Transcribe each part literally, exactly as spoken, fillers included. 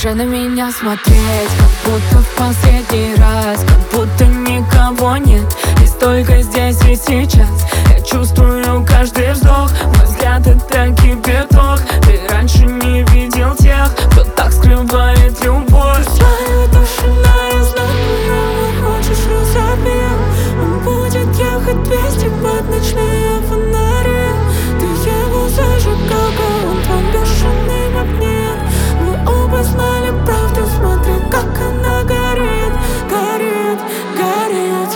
Продолжай на меня смотреть, как будто в последний раз, как будто никого нет, и столько здесь и сейчас. Я чувствую каждый вздох, мой взгляд это кипяток. Ты раньше не видел тех, кто так скрывает любовь. Твоя тишина, я знаю, почему хочешь разобьем. Он будет ехать двести под ночные фонари. Ты его зажигал, он твой бешеный магнит. Мы оба знали правду, смотри, как она горит, горит, горит.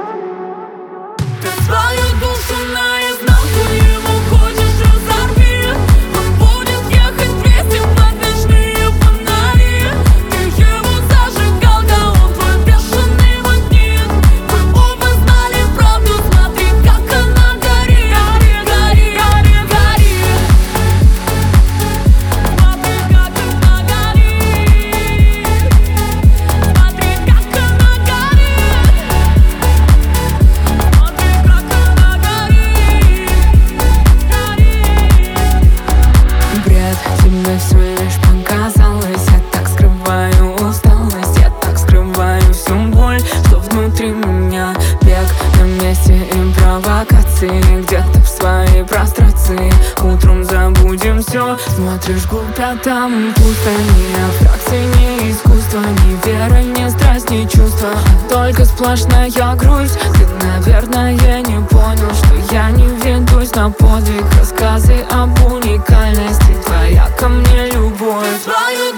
Ты свою душу наизнанку ему хочешь разорви. Он будет ехать двести под ночные фонари. Ты его зажигал, он твой бешеный магнит. Мы оба знали правду, смотри, как она горит, горит, горит, горит, горит. Смотри, как она горит. Смотри, как она горит. Смотри, как она горит, горит. Бред, тебе все лишь показалось. Я так скрываю усталость, я так скрываю всю боль, что внутри меня. Бег на месте импровокации, где-то в своей прострации. Утром забудем все. Смотришь глубь, а там пусто. Ни фракции, ни искусства, ни вера, ни страсть, ни чувства, а только сплошная грусть. Ты, наверное, не понял, что я не ведусь на подвиг. Рассказы об уникальности, твоя ко мне любовь. Твою